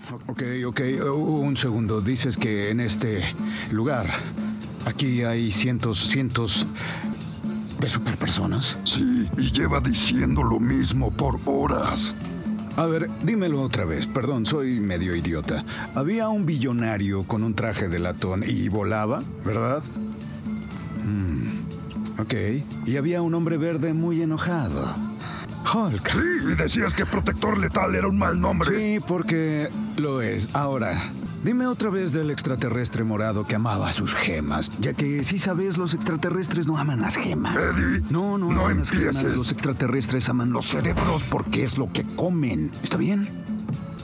Ok, un segundo. Dices que en este lugar, aquí hay cientos de superpersonas. Sí, y lleva diciendo lo mismo por horas. A ver, dímelo otra vez. Perdón, soy medio idiota. Había un billonario con un traje de latón y volaba, ¿verdad? Ok. Y había un hombre verde muy enojado. Hulk. Sí, y decías que Protector Letal era un mal nombre. Sí, porque lo es. Ahora, dime otra vez del extraterrestre morado que amaba sus gemas. Ya que, si sabes, los extraterrestres no aman las gemas. Eddie, No no aman las gemas. empieces. Los extraterrestres aman los cerebros porque es lo que comen. ¿Está bien?